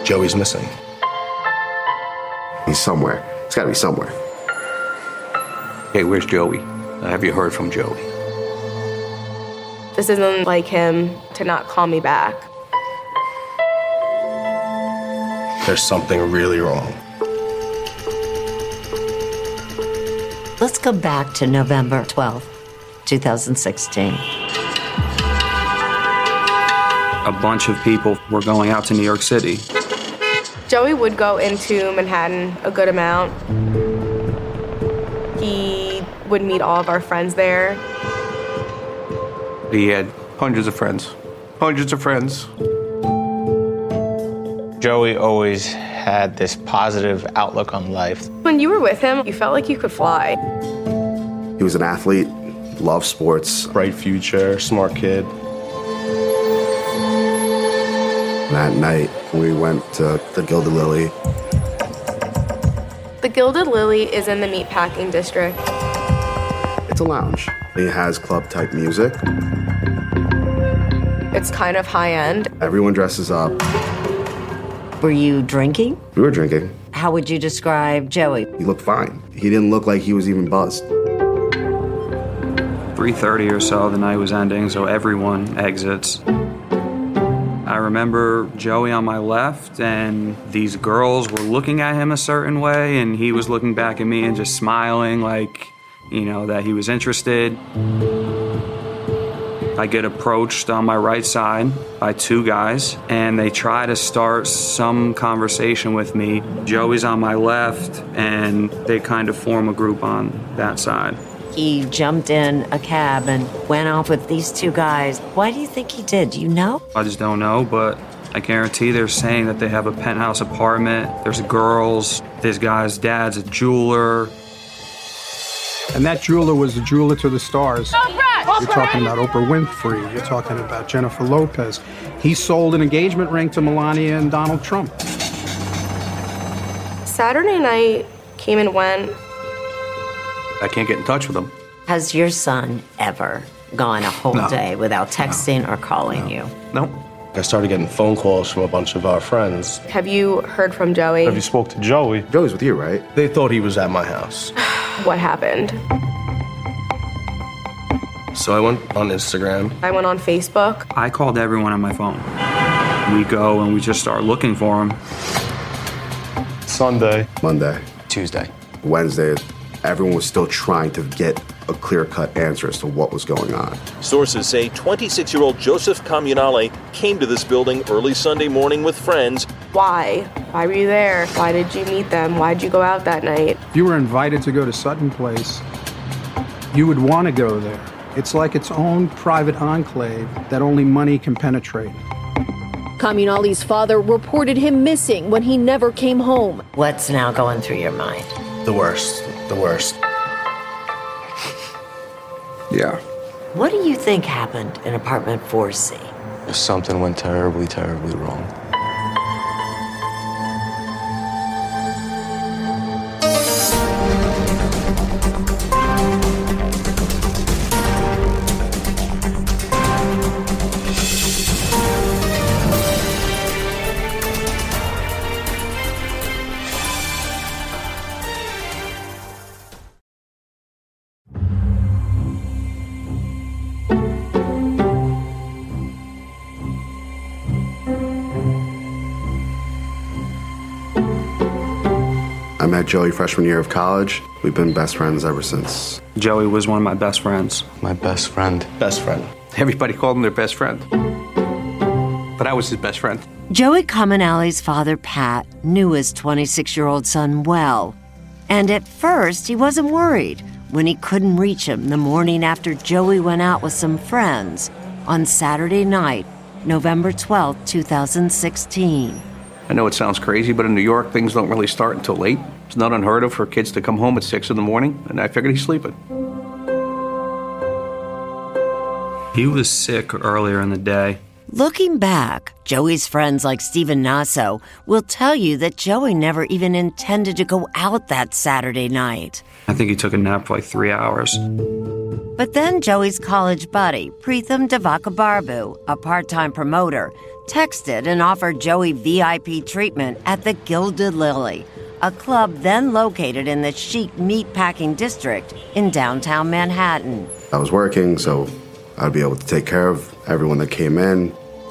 Joey's missing. He's somewhere. He's got to be somewhere. Hey, where's Joey? Have you heard from Joey? This isn't like him to not call me back. There's something really wrong. Let's go back to November 12th, 2016. A bunch of people were going out to New York City. Joey would go into Manhattan a good amount. He would meet all of our friends there. He had hundreds of friends. Hundreds of friends. Joey always had this positive outlook on life. When you were with him, you felt like you could fly. He was an athlete, loved sports. Bright future, smart kid. That night, we went to the Gilded Lily. The Gilded Lily is in the meatpacking district. It's a lounge. It has club-type music. It's kind of high-end. Everyone dresses up. Were you drinking? We were drinking. How would you describe Joey? He looked fine. He didn't look like he was even buzzed. 3:30 or so, the night was ending, so everyone exits. I remember Joey on my left, and these girls were looking at him a certain way, and he was looking back at me and just smiling like, that he was interested. I get approached on my right side by two guys, and they try to start some conversation with me. Joey's on my left, and they kind of form a group on that side. He jumped in a cab and went off with these two guys. Why do you think he did? Do you know? I just don't know, but I guarantee they're saying that they have a penthouse apartment. There's girls. This guy's dad's a jeweler. And that jeweler was the jeweler to the stars. You're talking about Oprah Winfrey. You're talking about Jennifer Lopez. He sold an engagement ring to Melania and Donald Trump. Saturday night came and went. I can't get in touch with him. Has your son ever gone a whole day without texting or calling you? Nope. I started getting phone calls from a bunch of our friends. Have you heard from Joey? Have you spoke to Joey? Joey's with you, right? They thought he was at my house. What happened? So I went on Instagram. I went on Facebook. I called everyone on my phone. We go and we just start looking for him. Sunday. Monday. Tuesday. Wednesday. Everyone was still trying to get a clear-cut answer as to what was going on. Sources say 26-year-old Joseph Comunale came to this building early Sunday morning with friends. Why? Why were you there? Why did you meet them? Why did you go out that night? If you were invited to go to Sutton Place, you would want to go there. It's like its own private enclave that only money can penetrate. Comunale's father reported him missing when he never came home. What's now going through your mind? The worst. The worst. Yeah. What do you think happened in apartment 4C? Something went terribly, terribly wrong. I met Joey freshman year of college. We've been best friends ever since. Joey was one of my best friends. My best friend. Best friend. Everybody called him their best friend. But I was his best friend. Joey Comunale's father, Pat, knew his 26-year-old son well. And at first, he wasn't worried when he couldn't reach him the morning after Joey went out with some friends on Saturday night, November 12, 2016. I know it sounds crazy, but in New York, things don't really start until late. It's not unheard of for kids to come home at 6 in the morning, and I figured he's sleeping. He was sick earlier in the day. Looking back, Joey's friends like Stephen Nasso will tell you that Joey never even intended to go out that Saturday night. I think he took a nap for like 3 hours. But then Joey's college buddy, Preetham Devakabarbu, a part-time promoter, texted and offered Joey VIP treatment at the Gilded Lily, a club then located in the chic meatpacking district in downtown Manhattan. I was working, so I'd be able to take care of everyone that came in.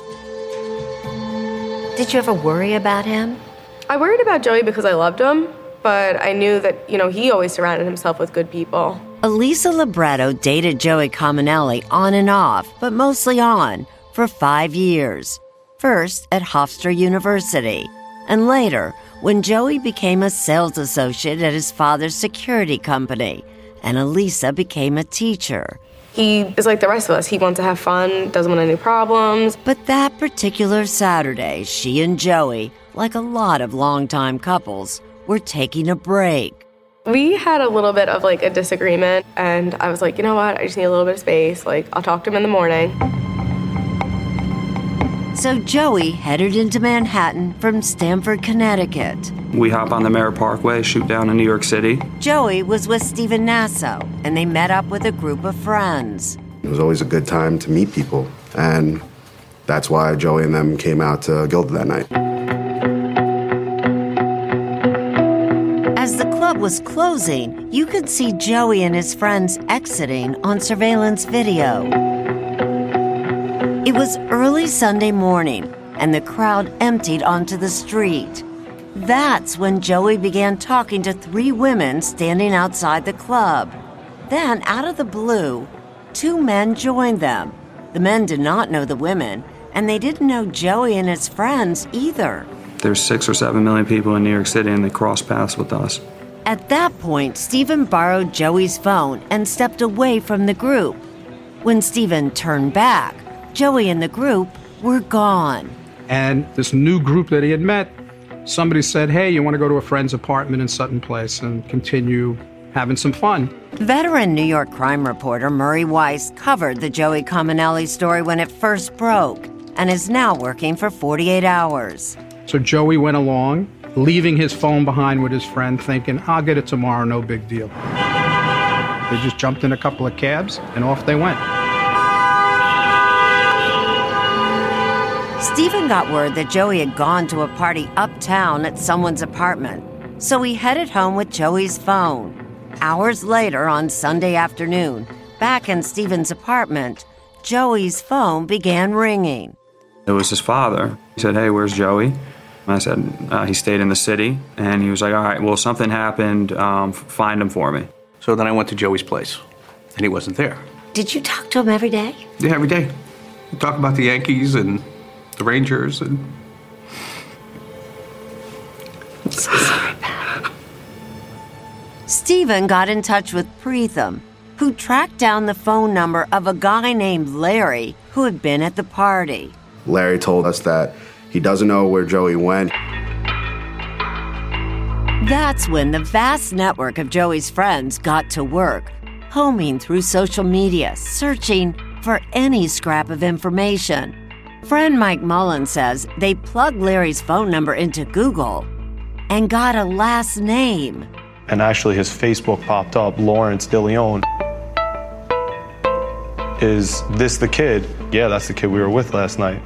Did you ever worry about him? I worried about Joey because I loved him, but I knew that, he always surrounded himself with good people. Elisa Libretto dated Joey Cominelli on and off, but mostly on, for 5 years. First at Hofstra University, and later when Joey became a sales associate at his father's security company, and Elisa became a teacher. He is like the rest of us. He wants to have fun, doesn't want any problems. But that particular Saturday, she and Joey, like a lot of longtime couples, were taking a break. We had a little bit of a disagreement, and I was like, you know what? I just need a little bit of space. I'll talk to him in the morning. So Joey headed into Manhattan from Stamford, Connecticut. We hop on the Merritt Parkway, shoot down to New York City. Joey was with Steven Nasso, and they met up with a group of friends. It was always a good time to meet people, and that's why Joey and them came out to Gilded that night. As the club was closing, you could see Joey and his friends exiting on surveillance video. It was early Sunday morning, and the crowd emptied onto the street. That's when Joey began talking to 3 women standing outside the club. Then, out of the blue, 2 men joined them. The men did not know the women, and they didn't know Joey and his friends either. There's 6 or 7 million people in New York City, and they cross paths with us. At that point, Steven borrowed Joey's phone and stepped away from the group. When Steven turned back, Joey and the group were gone. And this new group that he had met, somebody said, hey, you want to go to a friend's apartment in Sutton Place and continue having some fun? Veteran New York crime reporter Murray Weiss covered the Joey Cominelli story when it first broke and is now working for 48 Hours. So Joey went along, leaving his phone behind with his friend, thinking, I'll get it tomorrow, no big deal. They just jumped in a couple of cabs, and off they went. Steven got word that Joey had gone to a party uptown at someone's apartment, so he headed home with Joey's phone. Hours later, on Sunday afternoon, back in Steven's apartment, Joey's phone began ringing. It was his father. He said, hey, where's Joey? And I said, he stayed in the city. And he was like, all right, well, something happened. Find him for me. So then I went to Joey's place, and he wasn't there. Did you talk to him every day? Yeah, every day. We talk about the Yankees and the Rangers and... I'm so sorry, Pat. Steven got in touch with Preetham, who tracked down the phone number of a guy named Larry who had been at the party. Larry told us that he doesn't know where Joey went. That's when the vast network of Joey's friends got to work, homing through social media, searching for any scrap of information. Friend Mike Mullen says they plugged Larry's phone number into Google and got a last name. And actually his Facebook popped up, Lawrence DeLeon. Is this the kid? Yeah, that's the kid we were with last night.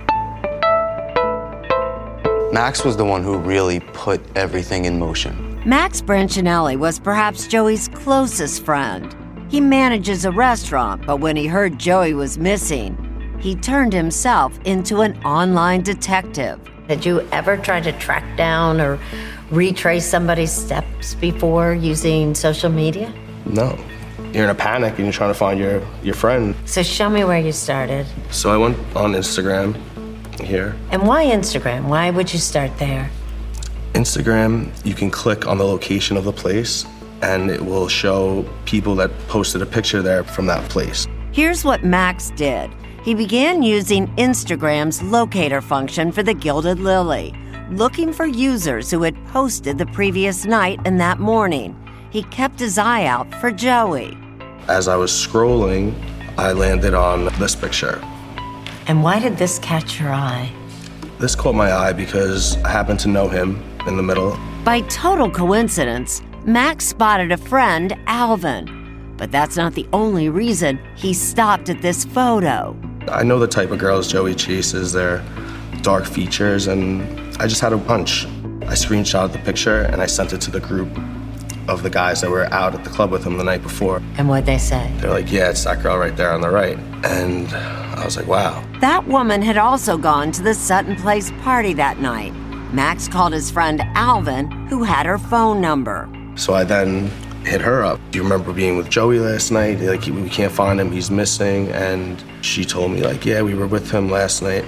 Max was the one who really put everything in motion. Max Brancinelli was perhaps Joey's closest friend. He manages a restaurant, but when he heard Joey was missing, he turned himself into an online detective. Did you ever try to track down or retrace somebody's steps before using social media? No. You're in a panic and you're trying to find your friend. So show me where you started. So I went on Instagram here. And why Instagram? Why would you start there? Instagram, you can click on the location of the place and it will show people that posted a picture there from that place. Here's what Max did. He began using Instagram's locator function for the Gilded Lily, looking for users who had posted the previous night and that morning. He kept his eye out for Joey. As I was scrolling, I landed on this picture. And why did this catch your eye? This caught my eye because I happened to know him in the middle. By total coincidence, Max spotted a friend, Alvin. But that's not the only reason he stopped at this photo. I know the type of girls Joey chases. They're dark features, and I just had a hunch. I screenshotted the picture and I sent it to the group of the guys that were out at the club with him the night before. And what'd they say? They're like, yeah, it's that girl right there on the right. And I was like, wow. That woman had also gone to the Sutton Place party that night. Max called his friend Alvin, who had her phone number. So I then hit her up. Do you remember being with Joey last night? Like, we can't find him, he's missing. And she told me, like, yeah, we were with him last night.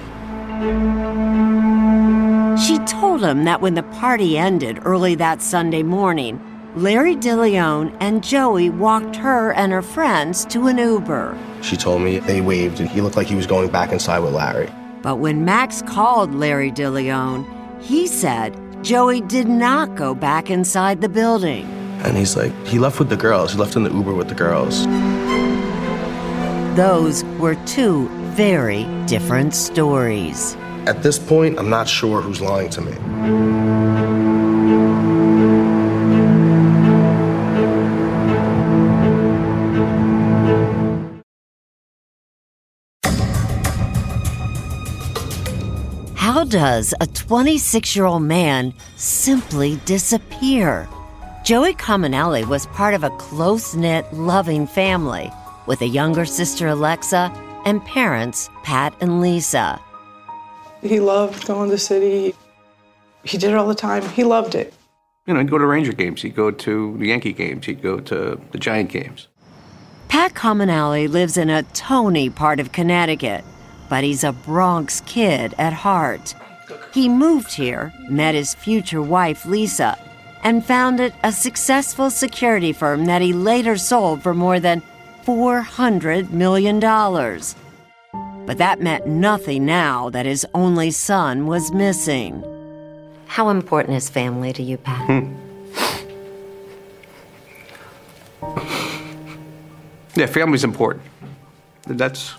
She told him that when the party ended early that Sunday morning, Larry DeLeon and Joey walked her and her friends to an Uber. She told me they waved and he looked like he was going back inside with Larry. But when Max called Larry DeLeon, he said Joey did not go back inside the building. And he's like, he left with the girls. He left in the Uber with the girls. Those were two very different stories. At this point, I'm not sure who's lying to me. How does a 26-year-old man simply disappear? Joey Cominelli was part of a close-knit, loving family with a younger sister, Alexa, and parents, Pat and Lisa. He loved going to the city. He did it all the time. He loved it. You know, he'd go to Ranger games. He'd go to the Yankee games. He'd go to the Giant games. Pat Cominelli lives in a Tony part of Connecticut, but he's a Bronx kid at heart. He moved here, met his future wife, Lisa, and founded a successful security firm that he later sold for more than $400 million. But that meant nothing now that his only son was missing. How important is family to you, Pat? Yeah, family's important. That's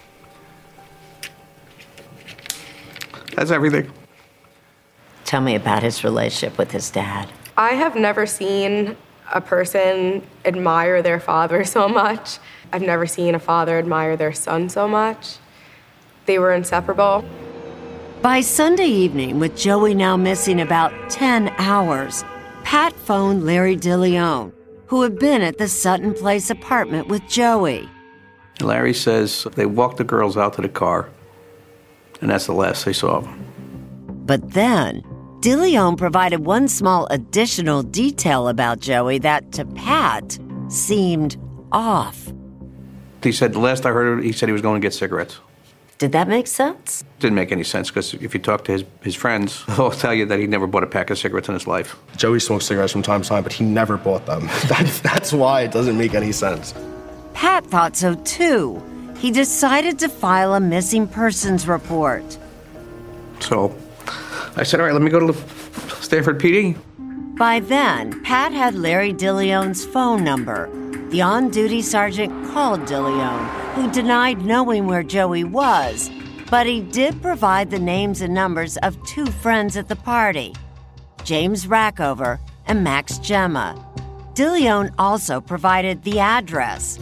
everything. Tell me about his relationship with his dad. I have never seen a person admire their father so much. I've never seen a father admire their son so much. They were inseparable. By Sunday evening, with Joey now missing about 10 hours, Pat phoned Larry DeLeon, who had been at the Sutton Place apartment with Joey. Larry says they walked the girls out to the car, and that's the last they saw of him. But then, DeLeon provided one small additional detail about Joey that, to Pat, seemed off. He said, the last I heard, he said he was going to get cigarettes. Did that make sense? Didn't make any sense, because if you talk to his friends, they'll tell you that he never bought a pack of cigarettes in his life. Joey smoked cigarettes from time to time, but he never bought them. That's why it doesn't make any sense. Pat thought so too. He decided to file a missing persons report. So I said, all right, let me go to Stanford PD. By then, Pat had Larry DeLeon's phone number. The on-duty sergeant called DeLeon, who denied knowing where Joey was, but he did provide the names and numbers of two friends at the party, James Rackover and Max Gemma. DeLeon also provided the address,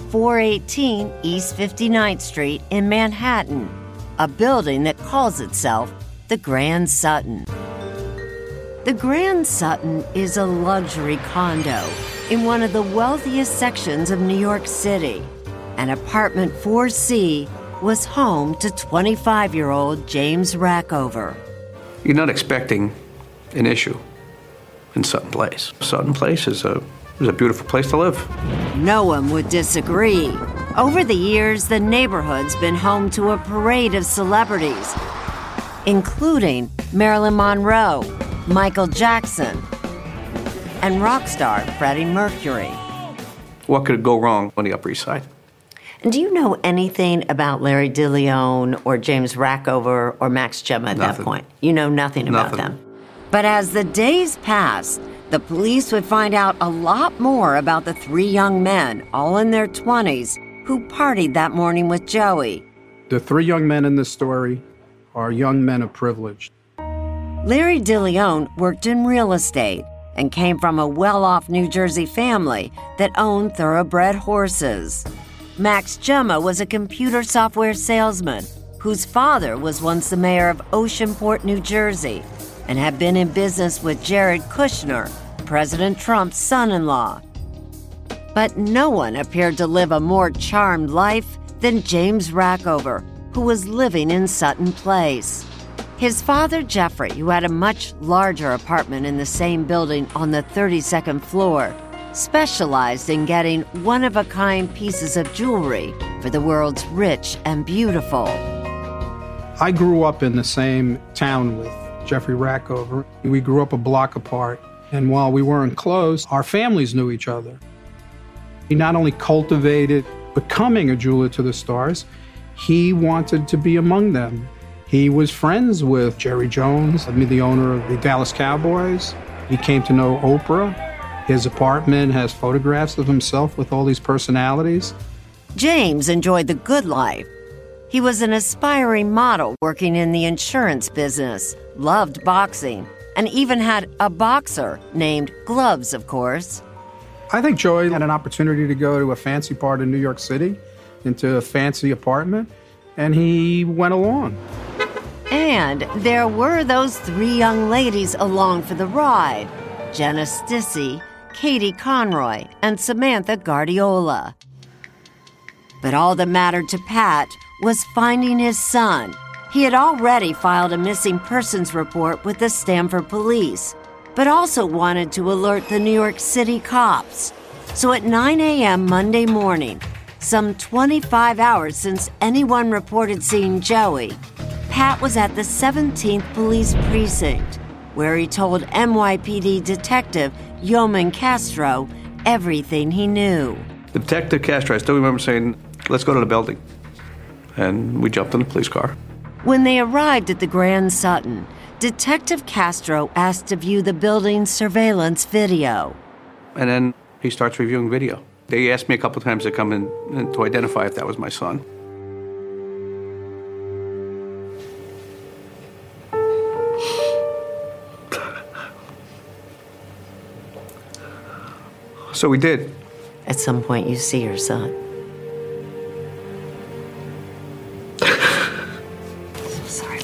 418 East 59th Street in Manhattan, a building that calls itself the Grand Sutton. The Grand Sutton is a luxury condo in one of the wealthiest sections of New York City. And apartment 4C was home to 25-year-old James Rackover. You're not expecting an issue in Sutton Place. Sutton Place is a beautiful place to live. No one would disagree. Over the years, the neighborhood's been home to a parade of celebrities, including Marilyn Monroe, Michael Jackson, and rock star Freddie Mercury. What could go wrong on the Upper East Side? And do you know anything about Larry DeLeon or James Rackover or Max Gemma at that point? You know nothing about them. But as the days passed, the police would find out a lot more about the three young men, all in their 20s, who partied that morning with Joey. The three young men in this story are young men of privilege. Larry DeLeon worked in real estate and came from a well-off New Jersey family that owned thoroughbred horses. Max Gemma was a computer software salesman whose father was once the mayor of Oceanport, New Jersey, and had been in business with Jared Kushner, President Trump's son-in-law. But no one appeared to live a more charmed life than James Rackover, who was living in Sutton Place. His father, Jeffrey, who had a much larger apartment in the same building on the 32nd floor, specialized in getting one-of-a-kind pieces of jewelry for the world's rich and beautiful. I grew up in the same town with Jeffrey Rackover. We grew up a block apart, and while we weren't close, our families knew each other. He not only cultivated becoming a jeweler to the stars, he wanted to be among them. He was friends with Jerry Jones, the owner of the Dallas Cowboys. He came to know Oprah. His apartment has photographs of himself with all these personalities. James enjoyed the good life. He was an aspiring model working in the insurance business, loved boxing, and even had a boxer named Gloves, of course. I think Joey had an opportunity to go to a fancy part of New York City, into a fancy apartment, and he went along. And there were those three young ladies along for the ride: Jenna Stissy, Katie Conroy, and Samantha Guardiola. But all that mattered to Pat was finding his son. He had already filed a missing persons report with the Stamford police, but also wanted to alert the New York City cops. So at 9 a.m. Monday morning, some 25 hours since anyone reported seeing Joey, Pat was at the 17th Police Precinct, where he told NYPD Detective Yeoman Castro everything he knew. Detective Castro, I still remember saying, "Let's go to the building." And we jumped in the police car. When they arrived at the Grand Sutton, Detective Castro asked to view the building's surveillance video. And then he starts reviewing video. They asked me a couple times to come in and to identify if that was my son. So we did. At some point, you see your son. Sorry.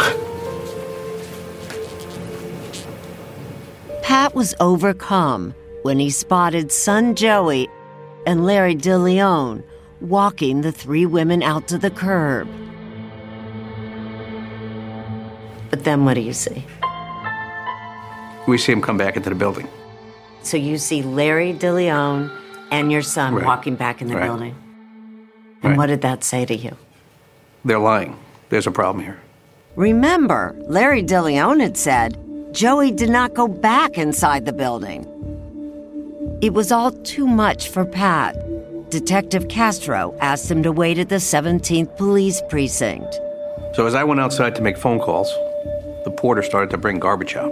Pat was overcome when he spotted son Joey and Larry DeLeon walking the three women out to the curb. But then what do you see? We see him come back into the building. So you see Larry DeLeon and your son walking back in the building. And what did that say to you? They're lying. There's a problem here. Remember, Larry DeLeon had said Joey did not go back inside the building. It was all too much for Pat. Detective Castro asked him to wait at the 17th Police Precinct. So as I went outside to make phone calls, the porter started to bring garbage out.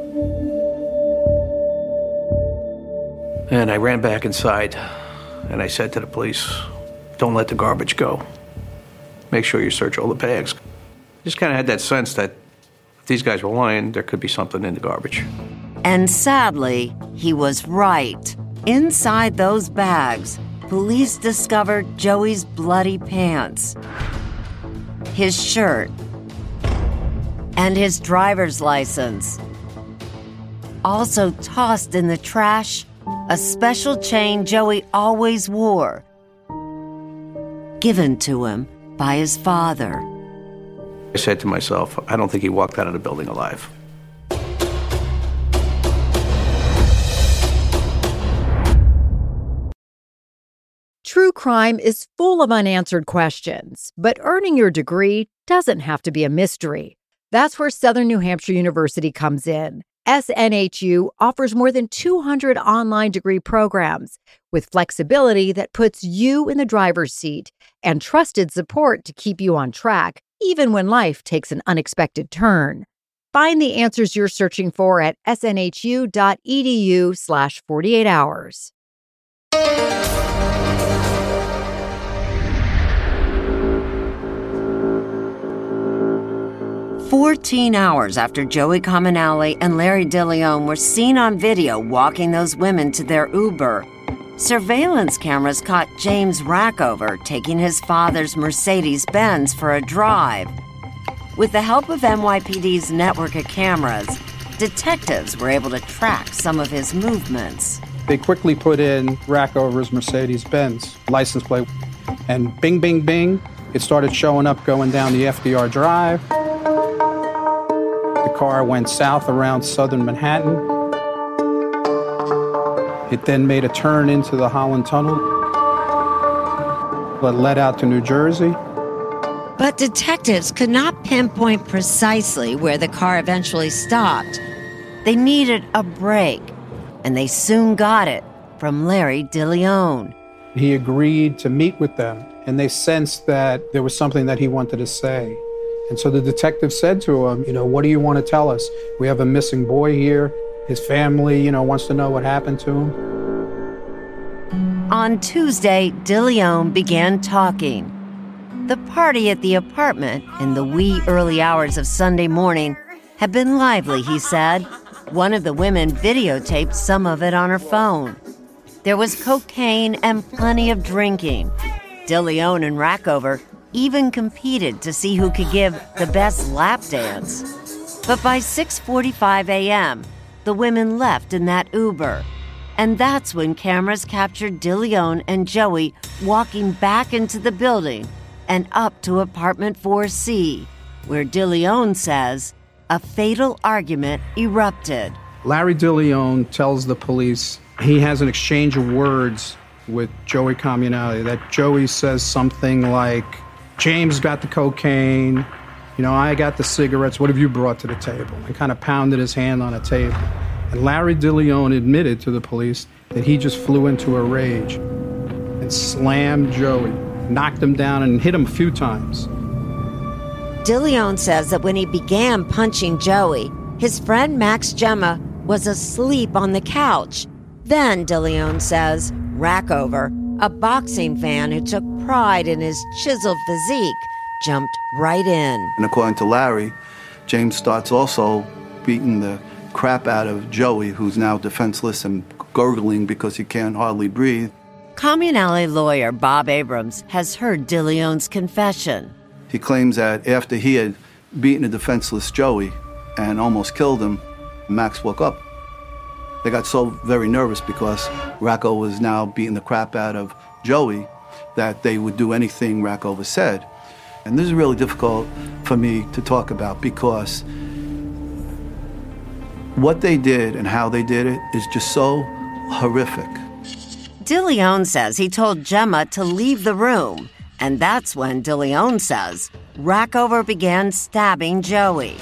And I ran back inside, and I said to the police, "Don't let the garbage go. Make sure you search all the bags." Just kind of had that sense that if these guys were lying, there could be something in the garbage. And sadly, he was right. Inside those bags, police discovered Joey's bloody pants, his shirt, and his driver's license. Also tossed in the trash, a special chain Joey always wore, given to him by his father. I said to myself, I don't think he walked out of the building alive. True crime is full of unanswered questions, but earning your degree doesn't have to be a mystery. That's where Southern New Hampshire University comes in. SNHU offers more than 200 online degree programs with flexibility that puts you in the driver's seat and trusted support to keep you on track, even when life takes an unexpected turn. Find the answers you're searching for at snhu.edu/48 hours. 14 hours after Joey Cominale and Larry DeLeon were seen on video walking those women to their Uber, surveillance cameras caught James Rackover taking his father's Mercedes-Benz for a drive With the help of NYPD's network of cameras, detectives were able to track some of his movements. They quickly put in Rackover's Mercedes-Benz license plate, and bing, bing, bing, it started showing up going down the FDR Drive. The car went south around southern Manhattan. It then made a turn into the Holland Tunnel that led out to New Jersey. But detectives could not pinpoint precisely where the car eventually stopped. They needed a break, and they soon got it from Larry DeLeon. He agreed to meet with them, and they sensed that there was something that he wanted to say. And so the detective said to him, what do you want to tell us? We have a missing boy here. His family, wants to know what happened to him. On Tuesday, DeLeon began talking. The party at the apartment in the wee early hours of Sunday morning had been lively, he said. One of the women videotaped some of it on her phone. There was cocaine and plenty of drinking. DeLeon and Rackover even competed to see who could give the best lap dance. But by 6:45 a.m., the women left in that Uber. And that's when cameras captured DeLeon and Joey walking back into the building and up to apartment 4C, where DeLeon says a fatal argument erupted. Larry DeLeon tells the police he has an exchange of words with Joey Comunale, that Joey says something like, James got the cocaine, I got the cigarettes, what have you brought to the table? And kind of pounded his hand on a table. And Larry DeLeon admitted to the police that he just flew into a rage and slammed Joey, knocked him down and hit him a few times. DeLeon says that when he began punching Joey, his friend Max Gemma was asleep on the couch. Then, DeLeon says, Rackover, a boxing fan who took pride in his chiseled physique, jumped right in. And according to Larry, James starts also beating the crap out of Joey, who's now defenseless and gurgling because he can't hardly breathe. Comunale lawyer Bob Abrams has heard DeLeon's confession. He claims that after he had beaten a defenseless Joey and almost killed him, Max woke up. They got so very nervous because Racko was now beating the crap out of Joey that they would do anything Rackover said. And this is really difficult for me to talk about because what they did and how they did it is just so horrific. DeLeon says he told Gemma to leave the room, and that's when DeLeon says Rackover began stabbing Joey.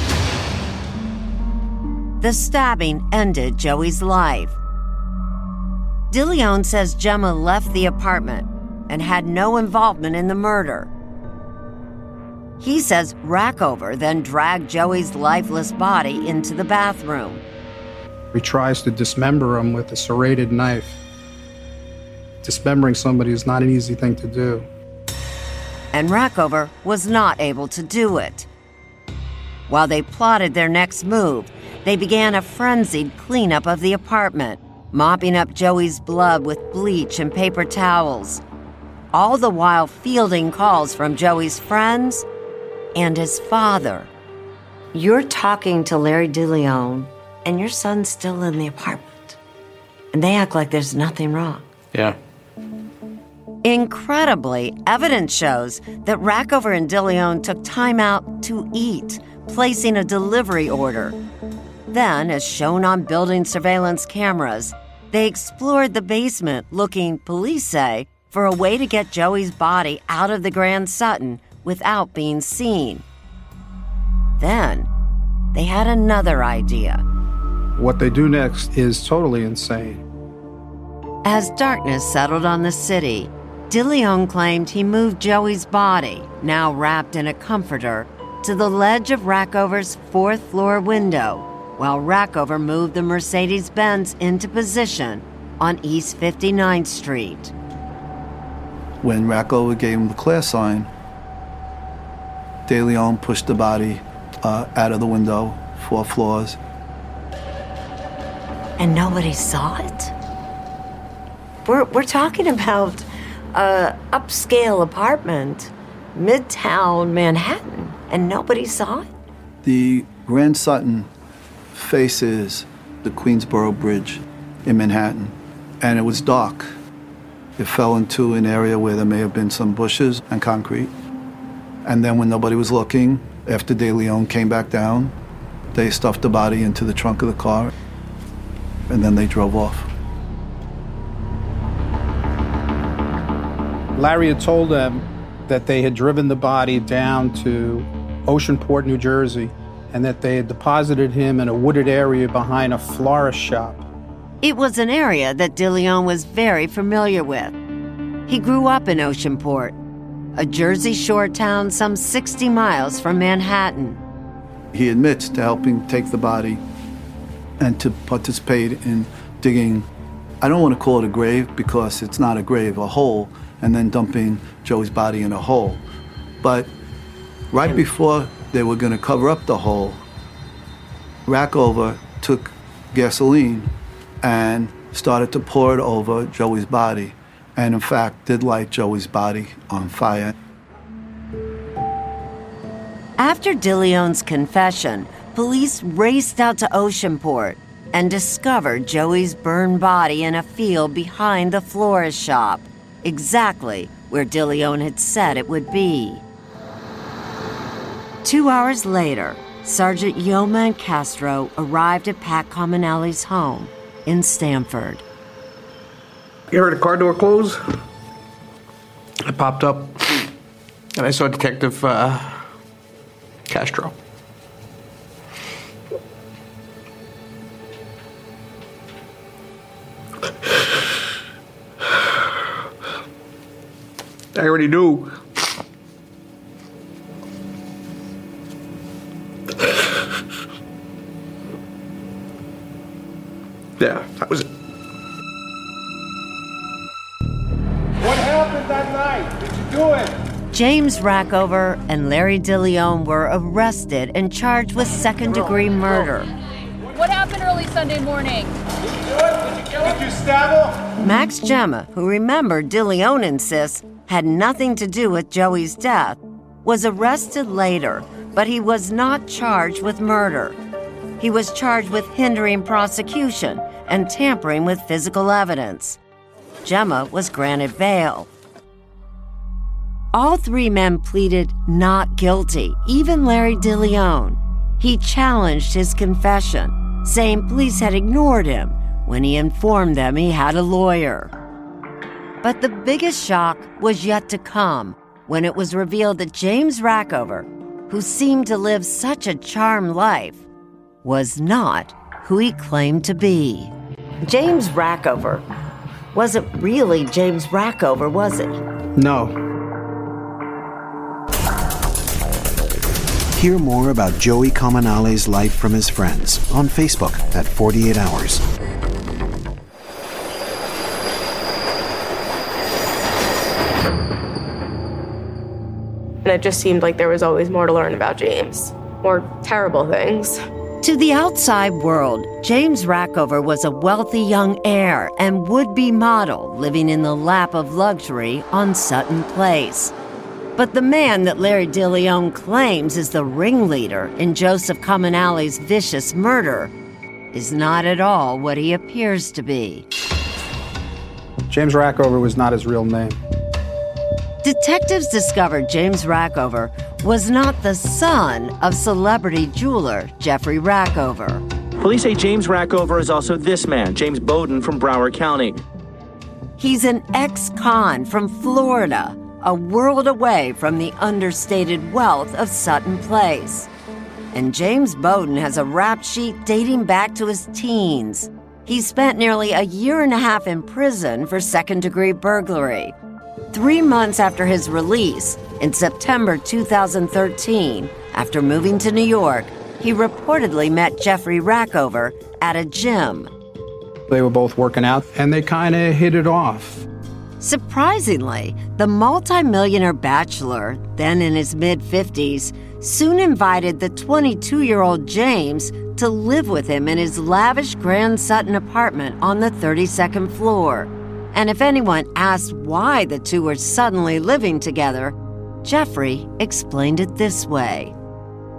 The stabbing ended Joey's life. DeLeon says Gemma left the apartment and had no involvement in the murder. He says Rackover then dragged Joey's lifeless body into the bathroom. He tries to dismember him with a serrated knife. Dismembering somebody is not an easy thing to do. And Rackover was not able to do it. While they plotted their next move, they began a frenzied cleanup of the apartment, mopping up Joey's blood with bleach and paper towels, all the while fielding calls from Joey's friends and his father. You're talking to Larry DeLeon, and your son's still in the apartment. And they act like there's nothing wrong. Yeah. Incredibly, evidence shows that Rackover and DeLeon took time out to eat, placing a delivery order. Then, as shown on building surveillance cameras, they explored the basement looking, police say, for a way to get Joey's body out of the Grand Sutton without being seen. Then, they had another idea. What they do next is totally insane. As darkness settled on the city, DeLeon claimed he moved Joey's body, now wrapped in a comforter, to the ledge of Rackover's fourth-floor window, while Rackover moved the Mercedes-Benz into position on East 59th Street. When Rackover gave him the clear sign, DeLeon pushed the body out of the window 4 floors. And nobody saw it? We're talking about an upscale apartment, Midtown Manhattan. and nobody saw it? The Grand Sutton faces the Queensboro Bridge in Manhattan, and it was dark. It fell into an area where there may have been some bushes and concrete. And then when nobody was looking, after De Leon came back down, they stuffed the body into the trunk of the car, and then they drove off. Larry had told them that they had driven the body down to Oceanport, New Jersey, and that they had deposited him in a wooded area behind a florist shop. It was an area that De Leon was very familiar with. He grew up in Oceanport, a Jersey Shore town some 60 miles from Manhattan. He admits to helping take the body and to participate in digging, I don't want to call it a grave because it's not a grave, a hole, and then dumping Joey's body in a hole. But right before they were going to cover up the hole, Rackover took gasoline and started to pour it over Joey's body, and in fact did light Joey's body on fire. After De Leon's confession, police raced out to Oceanport and discovered Joey's burned body in a field behind the florist shop, exactly where De Leon had said it would be. 2 hours later, Sergeant Yeoman Castro arrived at Pat Cominelli's home in Stamford. You heard the car door close? I popped up, and I saw Detective Castro. I already knew. Yeah, that was it. What happened that night? Did you do it? James Rackover and Larry De Leon were arrested and charged with second-degree murder. What happened early Sunday morning? Did you do it? Did you kill him? Did you stab him? Max Gemma, who remembered De Leon insists had nothing to do with Joey's death, was arrested later, but he was not charged with murder. He was charged with hindering prosecution and tampering with physical evidence. Gemma was granted bail. All three men pleaded not guilty, even Larry De Leon. He challenged his confession, saying police had ignored him when he informed them he had a lawyer. But the biggest shock was yet to come when it was revealed that James Rackover, who seemed to live such a charmed life, was not who he claimed to be. James Rackover wasn't really James Rackover, was it? No. Hear more about Joey Cominelli's life from his friends on Facebook at 48 Hours. And it just seemed like there was always more to learn about James, more terrible things. To the outside world, James Rackover was a wealthy young heir and would-be model living in the lap of luxury on Sutton Place. But the man that Larry De Leon claims is the ringleader in Joseph Cominelli's vicious murder is not at all what he appears to be. James Rackover was not his real name. Detectives discovered James Rackover was not the son of celebrity jeweler Jeffrey Rackover. Police say James Rackover is also this man, James Bowden from Broward County. He's an ex-con from Florida, a world away from the understated wealth of Sutton Place. And James Bowden has a rap sheet dating back to his teens. He spent nearly a year and a half in prison for second-degree burglary. 3 months after his release, in September 2013, after moving to New York, he reportedly met Jeffrey Rackover at a gym. They were both working out, and they kind of hit it off. Surprisingly, the multimillionaire bachelor, then in his mid-50s, soon invited the 22-year-old James to live with him in his lavish Grand Sutton apartment on the 32nd floor. And if anyone asked why the two were suddenly living together, Jeffrey explained it this way.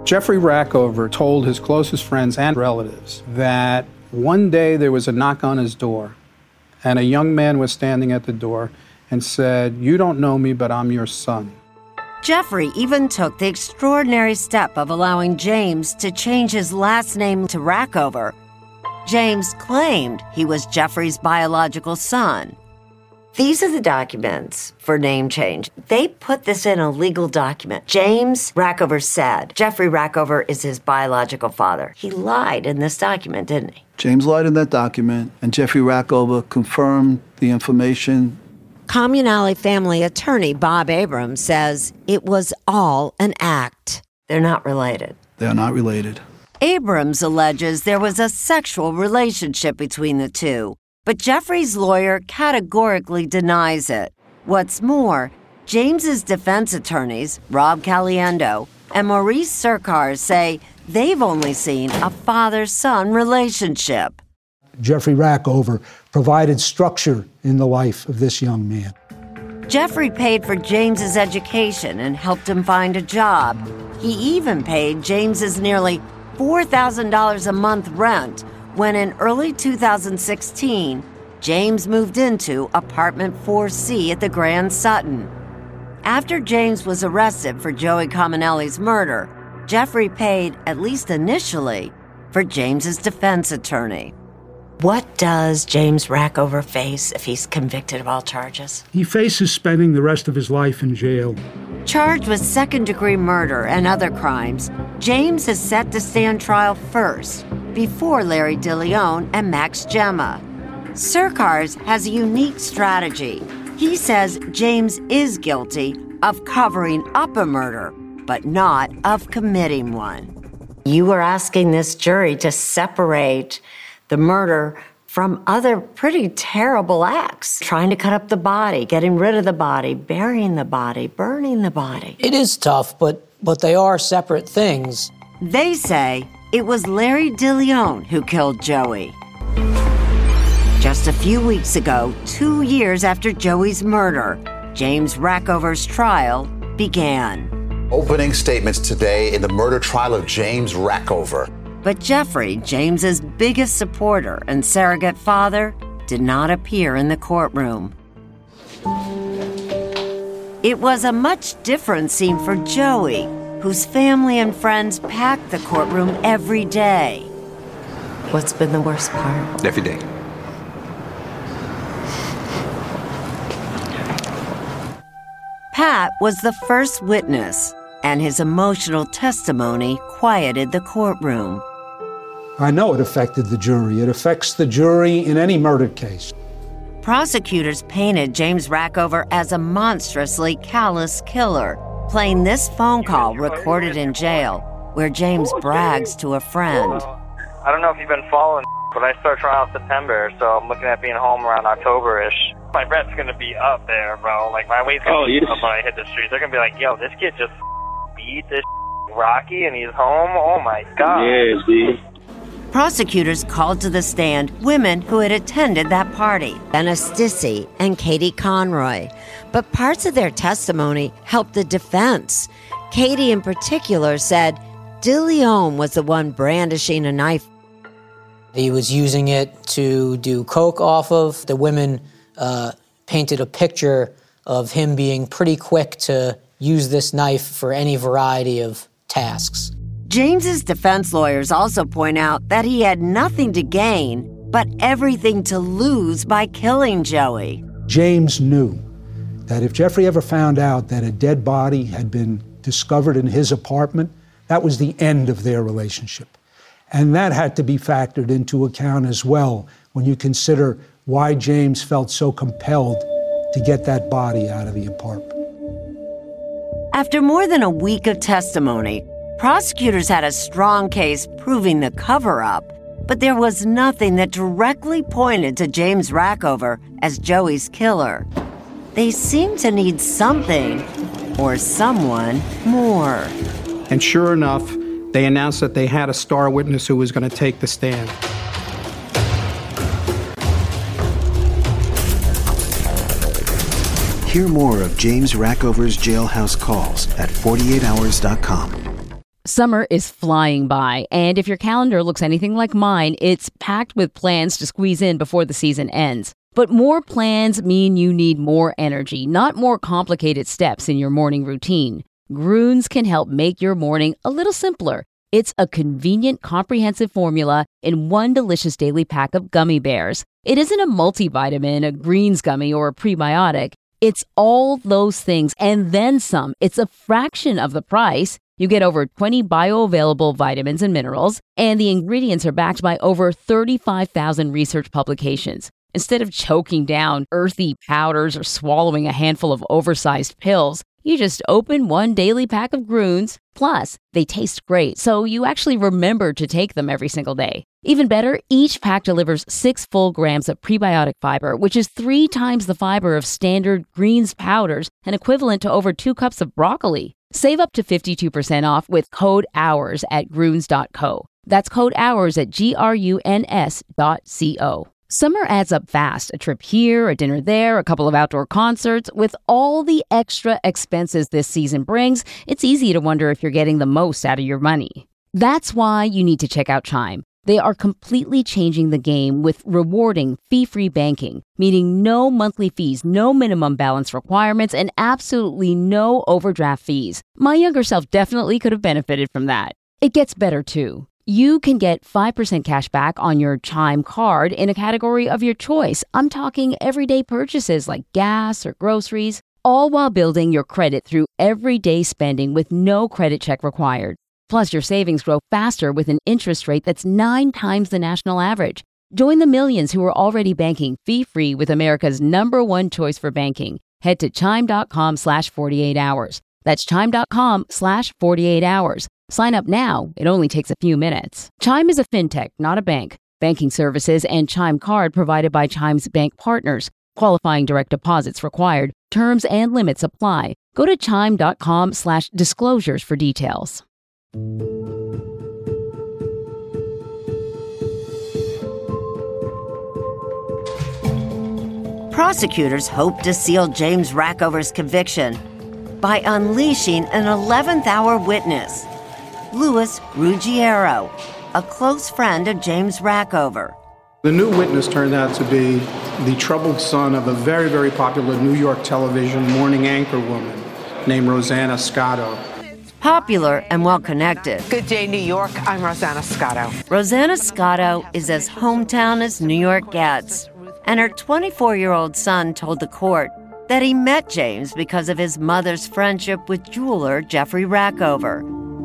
Jeffrey Rackover told his closest friends and relatives that one day there was a knock on his door, and a young man was standing at the door and said, "You don't know me, but I'm your son." Jeffrey even took the extraordinary step of allowing James to change his last name to Rackover. James claimed he was Jeffrey's biological son. These are the documents for name change. They put this in a legal document. James Rackover said Jeffrey Rackover is his biological father. He lied in this document, didn't he? James lied in that document, and Jeffrey Rackover confirmed the information. Comunale family attorney Bob Abrams says it was all an act. They're not related. They're not related. Abrams alleges there was a sexual relationship between the two, but Jeffrey's lawyer categorically denies it. What's more, James's defense attorneys, Rob Caliendo and Maurice Surkar, say they've only seen a father-son relationship. Jeffrey Rackover provided structure in the life of this young man. Jeffrey paid for James's education and helped him find a job. He even paid James's nearly $4,000 a month rent when in early 2016, James moved into apartment 4C at the Grand Sutton. After James was arrested for Joey Comunale's murder, Jeffrey paid, at least initially, for James's defense attorney. What does James Rackover face if he's convicted of all charges? He faces spending the rest of his life in jail. Charged with second-degree murder and other crimes, James is set to stand trial first, before Larry DeLeon and Max Gemma. Surkars has a unique strategy. He says James is guilty of covering up a murder, but not of committing one. You were asking this jury to separate the murder from other pretty terrible acts. Trying to cut up the body, getting rid of the body, burying the body, burning the body. It is tough, but they are separate things. They say it was Larry DeLeon who killed Joey. Just a few weeks ago, 2 years after Joey's murder, James Rackover's trial began. Opening statements today in the murder trial of James Rackover. But Jeffrey, James's biggest supporter and surrogate father, did not appear in the courtroom. It was a much different scene for Joey, whose family and friends packed the courtroom every day. What's been the worst part? Every day. Pat was the first witness, and his emotional testimony quieted the courtroom. I know it affected the jury. It affects the jury in any murder case. Prosecutors painted James Rackover as a monstrously callous killer, playing this phone call recorded in jail, where James brags to a friend. I don't know if you've been following, but I start trial in September, so I'm looking at being home around October-ish. My breath's gonna be up there, bro. Like, my weight's gonna be up when I hit the streets. They're gonna be like, yo, this kid just beat this Rocky and he's home? Oh my God. Yeah, see. Prosecutors called to the stand women who had attended that party, Benna Stissy and Katie Conroy. But parts of their testimony helped the defense. Katie in particular said DeLeon was the one brandishing a knife. He was using it to do coke off of. The women painted a picture of him being pretty quick to use this knife for any variety of tasks. James's defense lawyers also point out that he had nothing to gain, but everything to lose by killing Joey. James knew that if Jeffrey ever found out that a dead body had been discovered in his apartment, that was the end of their relationship. And that had to be factored into account as well when you consider why James felt so compelled to get that body out of the apartment. After more than a week of testimony, prosecutors had a strong case proving the cover-up, but there was nothing that directly pointed to James Rackover as Joey's killer. They seemed to need something or someone more. And sure enough, they announced that they had a star witness who was going to take the stand. Hear more of James Rackover's jailhouse calls at 48hours.com. Summer is flying by, and if your calendar looks anything like mine, it's packed with plans to squeeze in before the season ends. But more plans mean you need more energy, not more complicated steps in your morning routine. Grüns can help make your morning a little simpler. It's a convenient, comprehensive formula in one delicious daily pack of gummy bears. It isn't a multivitamin, a greens gummy, or a prebiotic. It's all those things and then some. It's a fraction of the price. You get over 20 bioavailable vitamins and minerals, and the ingredients are backed by over 35,000 research publications. Instead of choking down earthy powders or swallowing a handful of oversized pills, you just open one daily pack of Grüns. Plus, they taste great, so you actually remember to take them every single day. Even better, each pack delivers 6 full grams of prebiotic fiber, which is 3 times the fiber of standard greens powders and equivalent to over 2 cups of broccoli. Save up to 52% off with code HOURS at Grüns.co. That's code HOURS at GRUNS.co. Summer adds up fast. A trip here, a dinner there, a couple of outdoor concerts. With all the extra expenses this season brings, it's easy to wonder if you're getting the most out of your money. That's why you need to check out Chime. They are completely changing the game with rewarding fee-free banking, meaning no monthly fees, no minimum balance requirements, and absolutely no overdraft fees. My younger self definitely could have benefited from that. It gets better, too. You can get 5% cash back on your Chime card in a category of your choice. I'm talking everyday purchases like gas or groceries, all while building your credit through everyday spending with no credit check required. Plus, your savings grow faster with an interest rate that's 9 times the national average. Join the millions who are already banking fee-free with America's #1 choice for banking. Head to chime.com/48 hours. That's chime.com/48 hours. Sign up now. It only takes a few minutes. Chime is a fintech, not a bank. Banking services and Chime card provided by Chime's bank partners. Qualifying direct deposits required. Terms and limits apply. Go to chime.com/disclosures for details. Prosecutors hope to seal James Rackover's conviction by unleashing an 11th-hour witness, Louis Ruggiero, a close friend of James Rackover. The new witness turned out to be the troubled son of a very, very popular New York television morning anchor woman named Rosanna Scotto. Popular and well-connected. Good day, New York. I'm Rosanna Scotto. Rosanna Scotto is as hometown as New York gets, and her 24-year-old son told the court that he met James because of his mother's friendship with jeweler Jeffrey Rackover.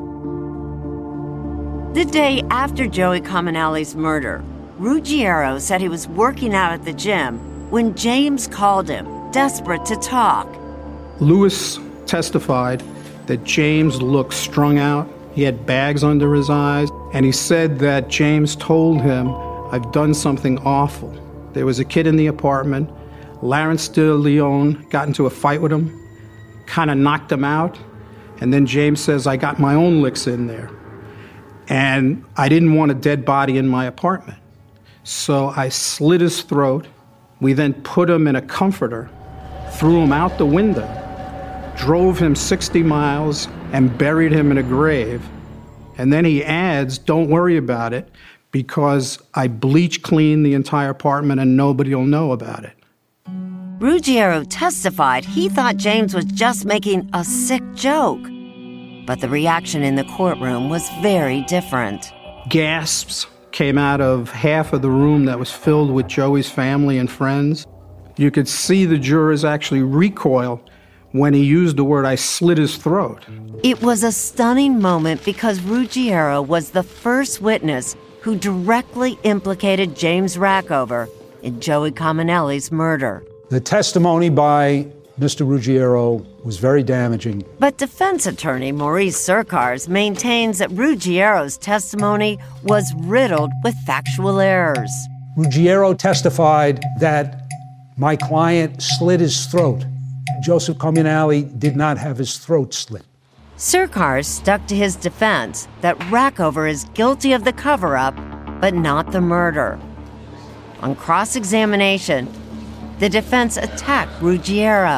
The day after Joey Cominelli's murder, Ruggiero said he was working out at the gym when James called him, desperate to talk. Louis testified that James looked strung out. He had bags under his eyes, and he said that James told him, "I've done something awful." There was a kid in the apartment. Lawrence De Leon got into a fight with him, kind of knocked him out, and then James says, "I got my own licks in there. And I didn't want a dead body in my apartment. So I slit his throat. We then put him in a comforter, threw him out the window, drove him 60 miles, and buried him in a grave." And then he adds, "Don't worry about it, because I bleach cleaned the entire apartment and nobody will know about it." Ruggiero testified he thought James was just making a sick joke. But the reaction in the courtroom was very different. Gasps came out of half of the room that was filled with Joey's family and friends. You could see the jurors actually recoil when he used the word, "I slit his throat." It was a stunning moment because Ruggiero was the first witness who directly implicated James Rackover in Joey Cominelli's murder. The testimony by Mr. Ruggiero was very damaging. But defense attorney Maurice Surkars maintains that Ruggiero's testimony was riddled with factual errors. Ruggiero testified that my client slit his throat. Joseph Cominelli did not have his throat slit. Surkars stuck to his defense that Rackover is guilty of the cover-up, but not the murder. On cross-examination, the defense attacked Ruggiero.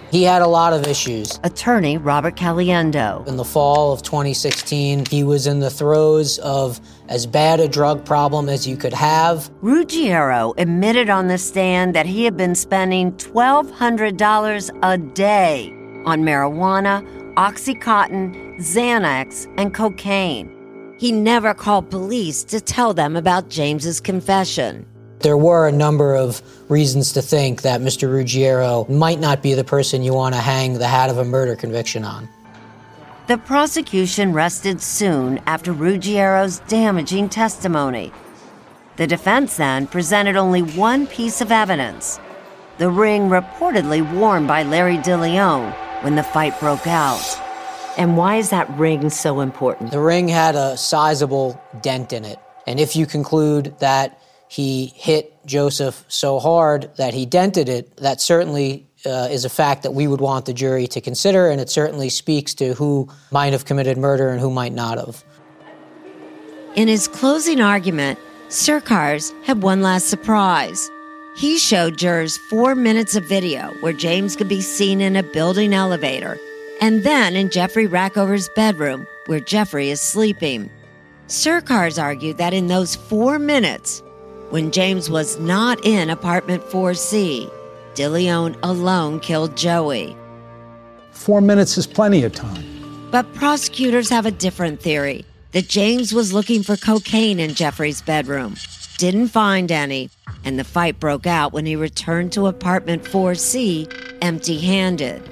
He had a lot of issues. Attorney Robert Caliendo. In the fall of 2016, he was in the throes of as bad a drug problem as you could have. Ruggiero admitted on the stand that he had been spending $1,200 a day on marijuana, Oxycontin, Xanax, and cocaine. He never called police to tell them about James's confession. There were a number of reasons to think that Mr. Ruggiero might not be the person you want to hang the hat of a murder conviction on. The prosecution rested soon after Ruggiero's damaging testimony. The defense then presented only one piece of evidence: the ring reportedly worn by Larry DeLeon when the fight broke out. And why is that ring so important? The ring had a sizable dent in it. And if you conclude that he hit Joseph so hard that he dented it, that certainly is a fact that we would want the jury to consider, and it certainly speaks to who might have committed murder and who might not have. In his closing argument, Surkars had one last surprise. He showed jurors 4 minutes of video where James could be seen in a building elevator, and then in Jeffrey Rackover's bedroom where Jeffrey is sleeping. Surkars argued that in those 4 minutes, when James was not in apartment 4C, DeLeon alone killed Joey. 4 minutes is plenty of time. But prosecutors have a different theory, that James was looking for cocaine in Jeffrey's bedroom, didn't find any, and the fight broke out when he returned to apartment 4C empty-handed.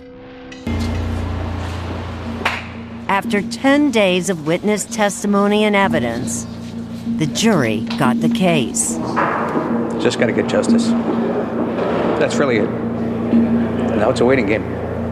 After 10 days of witness testimony and evidence, the jury got the case. Just got to get justice. That's really it. Now it's a waiting game.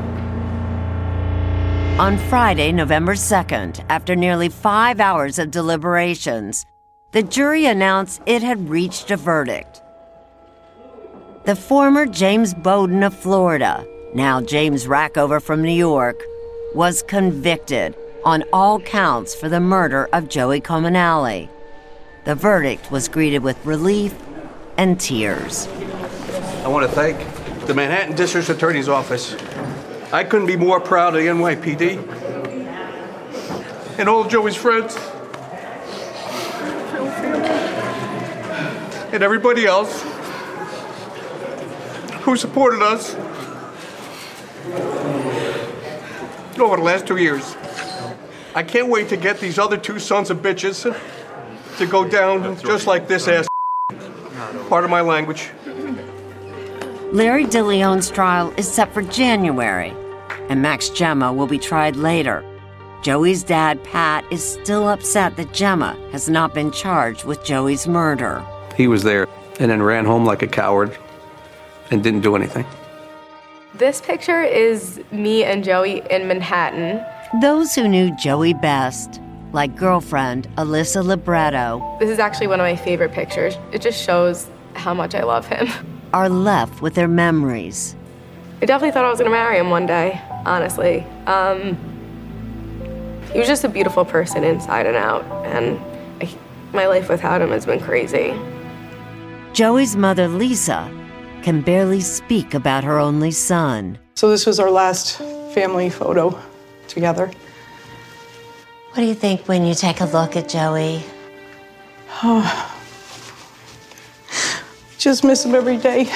On Friday, November 2nd, after nearly 5 hours of deliberations, the jury announced it had reached a verdict. The former James Bowden of Florida, now James Rackover from New York, was convicted on all counts for the murder of Joey Cominale. The verdict was greeted with relief and tears. I want to thank the Manhattan District Attorney's Office. I couldn't be more proud of the NYPD and all of Joey's friends and everybody else who supported us over the last 2 years. I can't wait to get these other two sons of bitches to go down just like this ass. Part of my language. Larry DeLeon's trial is set for January, and Max Gemma will be tried later. Joey's dad, Pat, is still upset that Gemma has not been charged with Joey's murder. He was there and then ran home like a coward and didn't do anything. This picture is me and Joey in Manhattan. Those who knew Joey best, like girlfriend Alyssa Libretto, this is actually one of my favorite pictures. It just shows how much I love him. Are left with their memories. I definitely thought I was gonna marry him one day, honestly. He was just a beautiful person inside and out, and my life without him has been crazy. Joey's mother, Lisa, can barely speak about her only son. So this was our last family photo together. What do you think when you take a look at Joey? Oh, just miss him every day.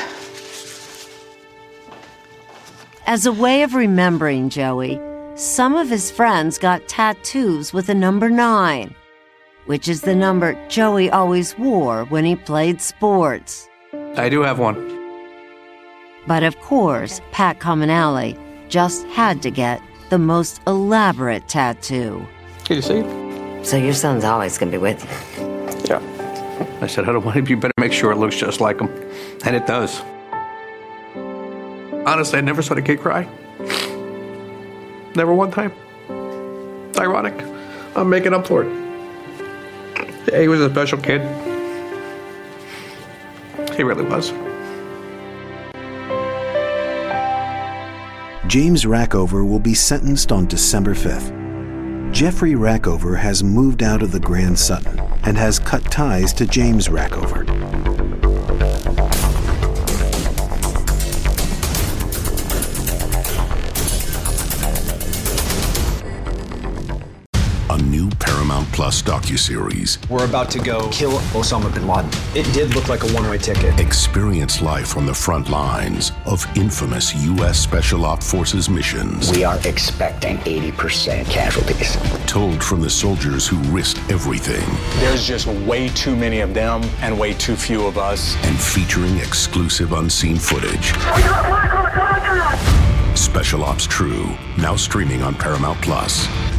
As a way of remembering Joey, some of his friends got tattoos with the number 9, which is the number Joey always wore when he played sports. I do have one. But of course, Pat Cominale just had to get the most elaborate tattoo. Can you see? So your son's always gonna be with you. Yeah. I said, I don't want to, you better make sure it looks just like him. And it does. Honestly, I never saw the kid cry. Never one time. It's ironic. I'm making up for it. Yeah, he was a special kid. He really was. James Rackover will be sentenced on December 5th. Jeffrey Rackover has moved out of the Grand Sutton and has cut ties to James Rackover. Paramount Plus docuseries. We're about to go kill Osama bin Laden. It did look like a one-way ticket. Experience life on the front lines of infamous U.S. Special Ops Forces missions. We are expecting 80% casualties. Told from the soldiers who risked everything. There's just way too many of them and way too few of us. And featuring exclusive unseen footage. Special Ops True, now streaming on Paramount Plus.